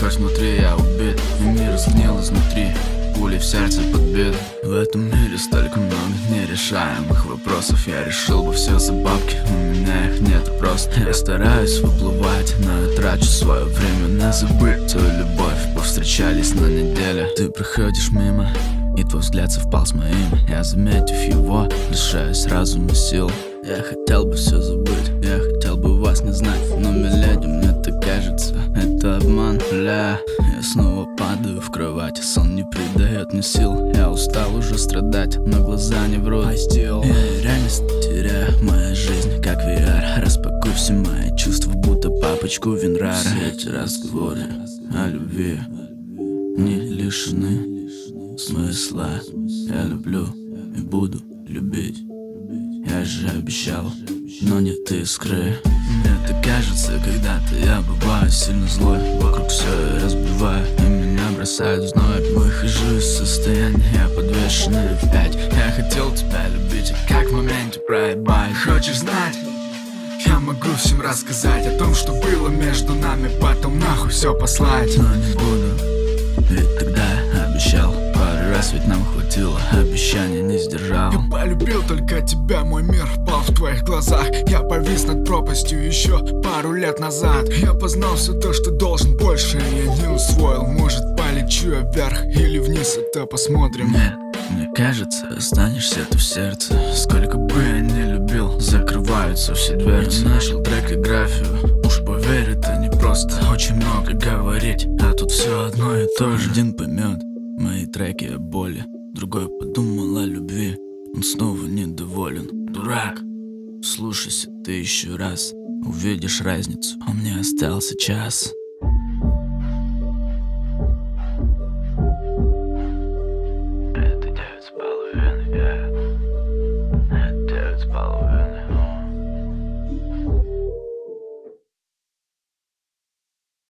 хоть внутри я убит, и мир сгнил изнутри, пули в сердце подбит. В этом мире столько много нерешаемых вопросов. Я решил бы все за бабки, у меня их нет просто. Я стараюсь выплывать, но я трачу свое время на забыть твою любовь. Повстречались на неделе, ты проходишь мимо, и твой взгляд совпал с моим. Я, заметив его, лишаюсь разума сил. Я хотел бы все забыть, я хотел бы вас не знать, но, миледи, мне так кажется, это обман, бля. Я снова падаю в кровать, сон не придает мне сил. Я устал уже страдать, но глаза не врут. Я реальность теряю, моя жизнь как VR. Распакуй все мои чувства, будто папочку Винрара. Все эти разговоры о любви не лишены смысла. Я люблю и буду любить, я же обещал, но нет искры. Мне так кажется, когда-то я бываю сильно злой. Вокруг все я разбиваю, и меня бросают в зной. Выхожу из состояния, я подвешенный в 5. Я хотел тебя любить, и как в моменте проебать. Хочешь знать? Я могу всем рассказать о том, что было между нами, потом нахуй все послать. Но не буду, ведь тогда обещал. Пару раз ведь нам хватило, обещания не сдержал. Я полюбил только тебя, мой мир пал в твоих глазах. Я повис над пропастью еще пару лет назад. Я познал все то, что должен, больше я не усвоил. Может, полечу я вверх или вниз, это посмотрим. Нет, мне кажется, останешься ты в сердце. Сколько бы я не любил, закрываются все дверцы. Я нашел трек и графию, уж поверь, это не просто. Очень много говорить, а тут все одно и то же. Один поймет мои треки о боли, другой подумал о любви. Он снова недоволен. Дурак, слушайся ты еще раз, увидишь разницу, а мне остался час.